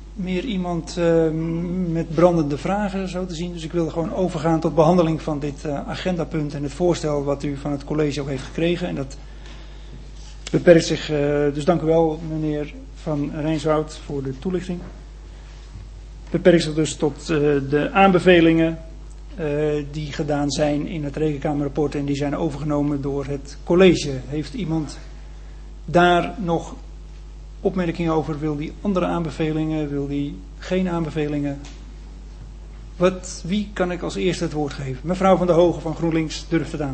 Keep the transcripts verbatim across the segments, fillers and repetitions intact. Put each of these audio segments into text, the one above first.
meer iemand uh, met brandende vragen, zo te zien. Dus ik wilde gewoon overgaan tot behandeling van dit uh, agendapunt en het voorstel wat u van het college ook heeft gekregen. En dat beperkt zich, uh, dus dank u wel meneer Van Rijnswoud voor de toelichting. Beperkt zich dus tot uh, de aanbevelingen uh, die gedaan zijn in het Rekenkamerrapport en die zijn overgenomen door het college. Heeft iemand daar nog opmerkingen over? Wil die andere aanbevelingen? Wil die geen aanbevelingen? Wat, wie kan ik als eerste het woord geven? Mevrouw Van der Hogen van GroenLinks durft het aan.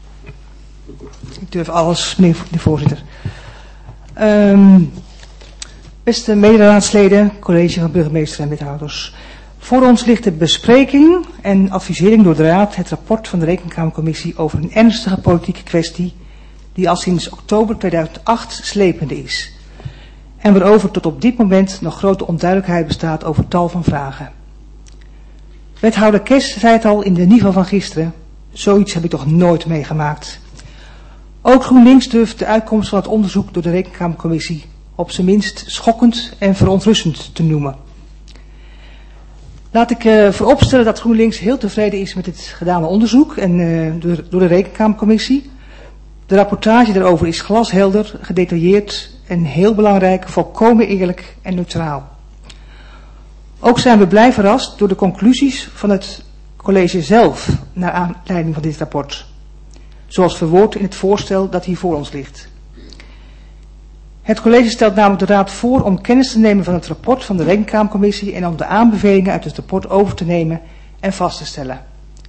Ik durf alles, meneer de voorzitter. Um, beste mederaadsleden, college van burgemeester en wethouders. Voor ons ligt de bespreking en advisering door de Raad het rapport van de Rekenkamercommissie over een ernstige politieke kwestie die al sinds oktober tweeduizend acht slepende is. En waarover tot op dit moment nog grote onduidelijkheid bestaat over tal van vragen. Wethouder Kes zei het al in de Nivo van gisteren, zoiets heb ik toch nooit meegemaakt. Ook GroenLinks durft de uitkomst van het onderzoek door de Rekenkamercommissie op zijn minst schokkend en verontrustend te noemen. Laat ik uh, vooropstellen dat GroenLinks heel tevreden is met het gedane onderzoek en uh, door, door de Rekenkamercommissie. De rapportage daarover is glashelder, gedetailleerd en heel belangrijk, volkomen eerlijk en neutraal. Ook zijn we blij verrast door de conclusies van het college zelf naar aanleiding van dit rapport. Zoals verwoord in het voorstel dat hier voor ons ligt. Het college stelt namelijk de Raad voor om kennis te nemen van het rapport van de Rekenkamercommissie en om de aanbevelingen uit het rapport over te nemen en vast te stellen.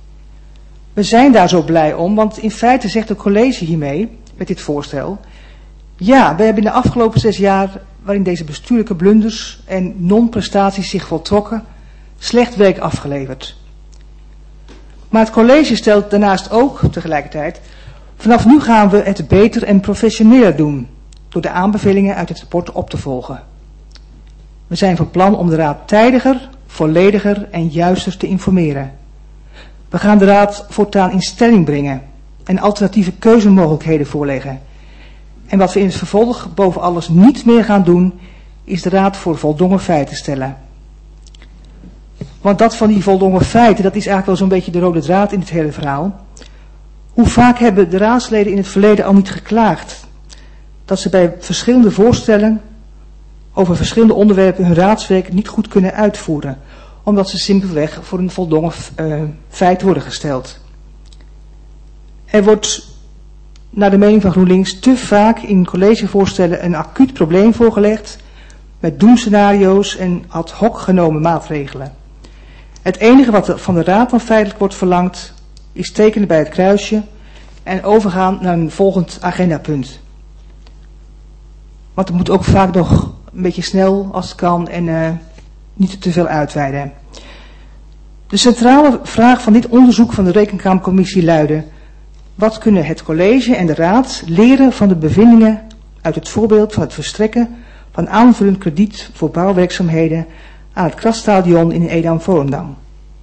We zijn daar zo blij om, want in feite zegt het college hiermee, met dit voorstel, ja, we hebben in de afgelopen zes jaar, waarin deze bestuurlijke blunders en non-prestaties zich voltrokken, slecht werk afgeleverd. Maar het college stelt daarnaast ook tegelijkertijd, vanaf nu gaan we het beter en professioneler doen, door de aanbevelingen uit het rapport op te volgen. We zijn van plan om de Raad tijdiger, vollediger en juister te informeren. We gaan de Raad voortaan in stelling brengen en alternatieve keuzemogelijkheden voorleggen. En wat we in het vervolg boven alles niet meer gaan doen, is de Raad voor voldongen feiten stellen. Want dat van die voldongen feiten, dat is eigenlijk wel zo'n beetje de rode draad in het hele verhaal. Hoe vaak hebben de raadsleden in het verleden al niet geklaagd dat ze bij verschillende voorstellen over verschillende onderwerpen hun raadswerk niet goed kunnen uitvoeren, omdat ze simpelweg voor een voldongen uh, feit worden gesteld. Er wordt naar de mening van GroenLinks te vaak in collegevoorstellen een acuut probleem voorgelegd met doemscenario's en ad hoc genomen maatregelen. Het enige wat van de Raad dan feitelijk wordt verlangd is tekenen bij het kruisje en overgaan naar een volgend agendapunt. Want het moet ook vaak nog een beetje snel als het kan en uh, niet te veel uitweiden. De centrale vraag van dit onderzoek van de Rekenkamercommissie luidde: wat kunnen het college en de Raad leren van de bevindingen uit het voorbeeld van het verstrekken van aanvullend krediet voor bouwwerkzaamheden aan het Krasstadion in Edam-Volendam?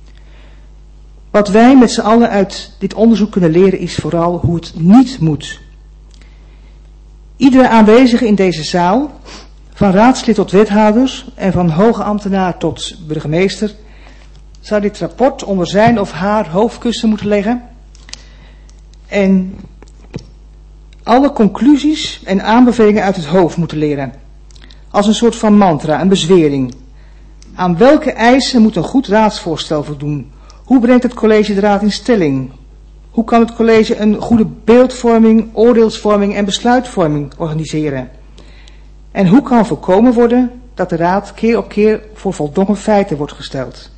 Wat wij met z'n allen uit dit onderzoek kunnen leren is vooral hoe het niet moet. Iedere aanwezige in deze zaal, van raadslid tot wethouders en van hoge ambtenaar tot burgemeester, zou dit rapport onder zijn of haar hoofdkussen moeten leggen en alle conclusies en aanbevelingen uit het hoofd moeten leren. Als een soort van mantra, een bezwering. Aan welke eisen moet een goed raadsvoorstel voldoen? Hoe brengt het college de raad in stelling? Hoe kan het college een goede beeldvorming, oordeelsvorming en besluitvorming organiseren? En hoe kan voorkomen worden dat de raad keer op keer voor voldongen feiten wordt gesteld?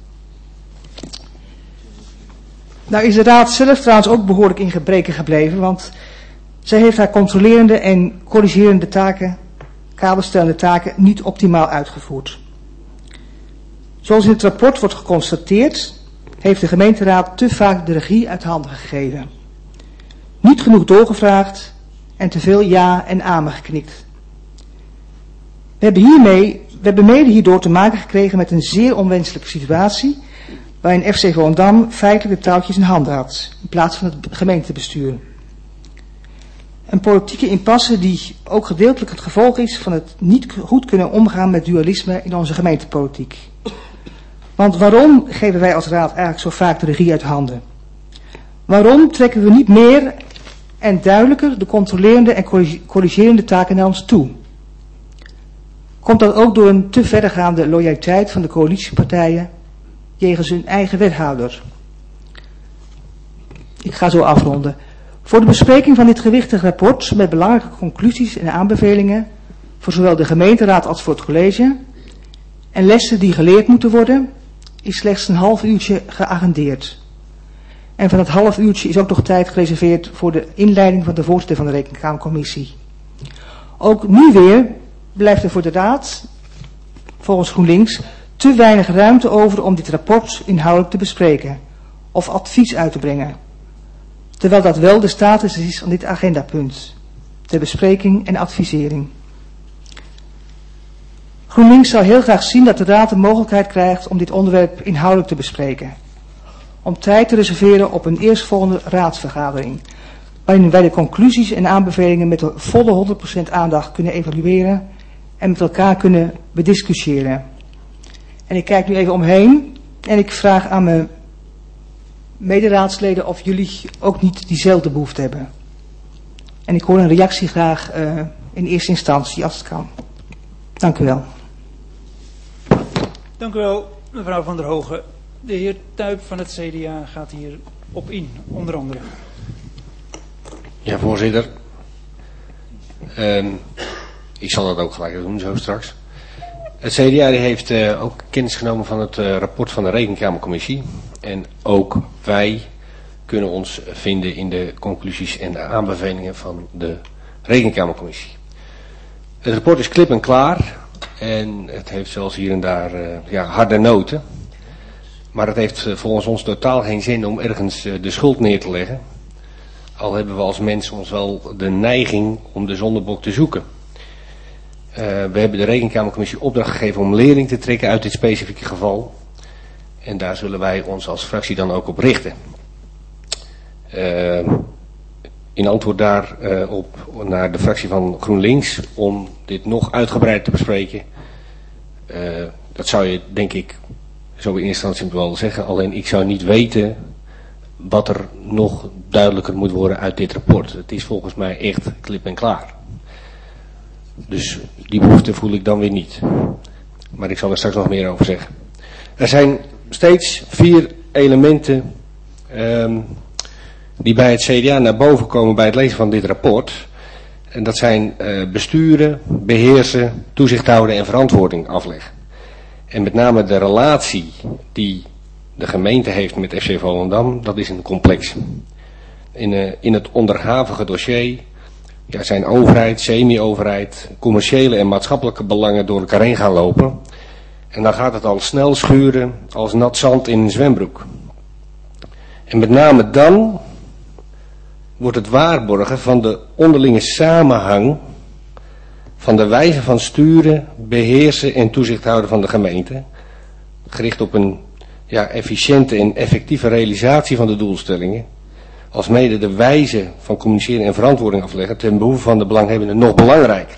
Nou is de raad zelf trouwens ook behoorlijk in gebreken gebleven, want zij heeft haar controlerende en corrigerende taken, kaderstellende taken, niet optimaal uitgevoerd. Zoals in het rapport wordt geconstateerd, heeft de gemeenteraad te vaak de regie uit handen gegeven. Niet genoeg doorgevraagd en te veel ja en amen geknikt. We hebben, hiermee, we hebben mede hierdoor te maken gekregen met een zeer onwenselijke situatie, waarin F C Volendam feitelijk de touwtjes in handen had, in plaats van het gemeentebestuur. Een politieke impasse die ook gedeeltelijk het gevolg is van het niet goed kunnen omgaan met dualisme in onze gemeentepolitiek. Want waarom geven wij als raad eigenlijk zo vaak de regie uit handen? Waarom trekken we niet meer en duidelijker de controlerende en corrigerende taken naar ons toe? Komt dat ook door een te verregaande loyaliteit van de coalitiepartijen jegens hun eigen wethouder? Ik ga zo afronden. Voor de bespreking van dit gewichtige rapport met belangrijke conclusies en aanbevelingen voor zowel de gemeenteraad als voor het college en lessen die geleerd moeten worden, is slechts een half uurtje geagendeerd. En van dat half uurtje is ook nog tijd gereserveerd voor de inleiding van de voorzitter van de Rekenkamercommissie. Ook nu weer blijft er voor de raad, volgens GroenLinks, te weinig ruimte over om dit rapport inhoudelijk te bespreken of advies uit te brengen. Terwijl dat wel de status is van dit agendapunt, ter bespreking en advisering. GroenLinks zou heel graag zien dat de raad de mogelijkheid krijgt om dit onderwerp inhoudelijk te bespreken. Om tijd te reserveren op een eerstvolgende raadsvergadering, waarin wij de conclusies en aanbevelingen met de volle honderd procent aandacht kunnen evalueren en met elkaar kunnen bediscussiëren. En ik kijk nu even omheen en ik vraag aan mijn mederaadsleden of jullie ook niet diezelfde behoefte hebben. En ik hoor een reactie graag uh, in eerste instantie als het kan. Dank u wel. Dank u wel, mevrouw Van der Hogen. De heer Tuyp van het C D A gaat hier op in, onder andere. Ja, voorzitter. Um, ik zal dat ook gelijk doen, zo straks. Het C D A heeft uh, ook kennis genomen van het uh, rapport van de Rekenkamercommissie. En ook wij kunnen ons vinden in de conclusies en de aanbevelingen van de Rekenkamercommissie. Het rapport is klip en klaar. En het heeft zelfs hier en daar uh, ja, harde noten. Maar het heeft uh, volgens ons totaal geen zin om ergens uh, de schuld neer te leggen. Al hebben we als mensen ons wel de neiging om de zondebok te zoeken. Uh, we hebben de Rekenkamercommissie opdracht gegeven om lering te trekken uit dit specifieke geval. En daar zullen wij ons als fractie dan ook op richten. Uh, in antwoord daarop uh, naar de fractie van GroenLinks om dit nog uitgebreid te bespreken. Uh, dat zou je denk ik zo in eerste instantie wel zeggen. Alleen ik zou niet weten wat er nog duidelijker moet worden uit dit rapport. Het is volgens mij echt klip en klaar. Dus die behoefte voel ik dan weer niet. Maar ik zal er straks nog meer over zeggen. Er zijn steeds vier elementen um, die bij het C D A naar boven komen bij het lezen van dit rapport. En dat zijn uh, besturen, beheersen, toezicht houden en verantwoording afleggen. En met name de relatie die de gemeente heeft met F C Volendam, dat is een complex. In, uh, in het onderhavige dossier ja, zijn overheid, semi-overheid, commerciële en maatschappelijke belangen door elkaar heen gaan lopen. En dan gaat het al snel schuren als nat zand in een zwembroek. En met name dan wordt het waarborgen van de onderlinge samenhang van de wijze van sturen, beheersen en toezicht houden van de gemeente, gericht op een ja, efficiënte en effectieve realisatie van de doelstellingen, alsmede de wijze van communiceren en verantwoording afleggen ten behoeve van de belanghebbenden nog belangrijker.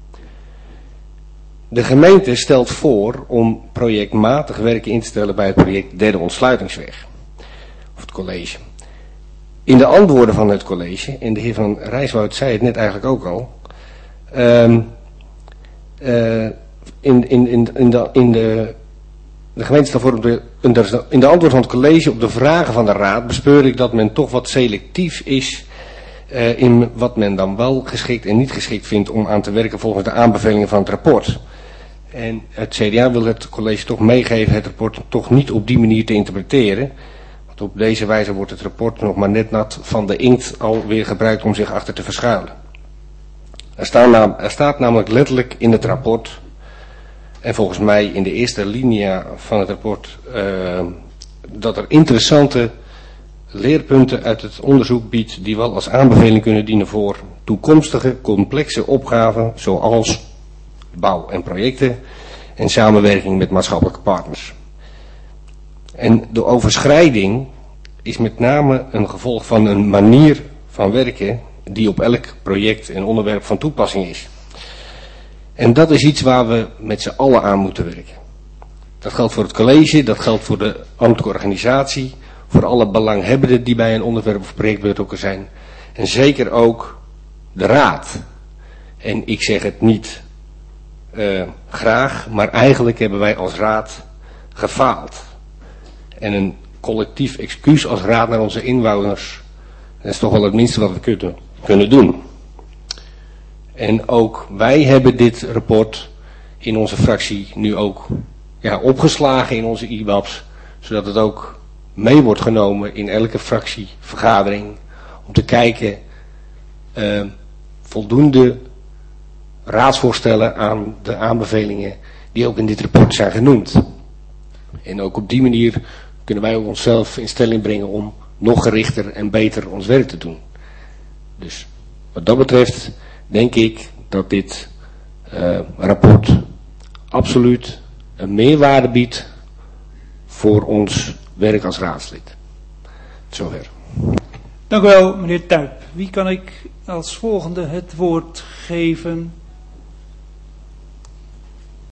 De gemeente stelt voor om projectmatig werken in te stellen bij het project Derde Ontsluitingsweg, of het college. In de antwoorden van het college, en de heer Van Rijswoud zei het net eigenlijk ook al, um, uh, in, in, in, in, de, in de, de gemeente stelt voor, om de, in de, in de antwoorden van het college op de vragen van de raad bespeur ik dat men toch wat selectief is uh, in wat men dan wel geschikt en niet geschikt vindt om aan te werken volgens de aanbevelingen van het rapport. En het C D A wil het college toch meegeven het rapport toch niet op die manier te interpreteren. Want op deze wijze wordt het rapport nog maar net nat van de inkt alweer gebruikt om zich achter te verschuilen. Er, staan nam, er staat namelijk letterlijk in het rapport, en volgens mij in de eerste linia van het rapport, uh, dat er interessante leerpunten uit het onderzoek biedt die wel als aanbeveling kunnen dienen voor toekomstige complexe opgaven zoals bouw en projecten en samenwerking met maatschappelijke partners. En de overschrijding is met name een gevolg van een manier van werken die op elk project en onderwerp van toepassing is. En dat is iets waar we met z'n allen aan moeten werken. Dat geldt voor het college, dat geldt voor de ambtelijke organisatie, voor alle belanghebbenden die bij een onderwerp of project betrokken zijn. En zeker ook de raad. En ik zeg het niet uh, graag, maar eigenlijk hebben wij als raad gefaald. En een collectief excuus als raad naar onze inwoners, dat is toch wel het minste wat we kunnen, kunnen doen. En ook wij hebben dit rapport in onze fractie nu ook ja, opgeslagen in onze I B A B's, zodat het ook mee wordt genomen in elke fractievergadering, om te kijken uh, voldoende raadsvoorstellen aan de aanbevelingen die ook in dit rapport zijn genoemd. En ook op die manier kunnen wij ook onszelf in stelling brengen om nog gerichter en beter ons werk te doen. Dus wat dat betreft denk ik dat dit uh, rapport absoluut een meerwaarde biedt voor ons werk als raadslid. Zover. Dank u wel, meneer Tuyp. Wie kan ik als volgende het woord geven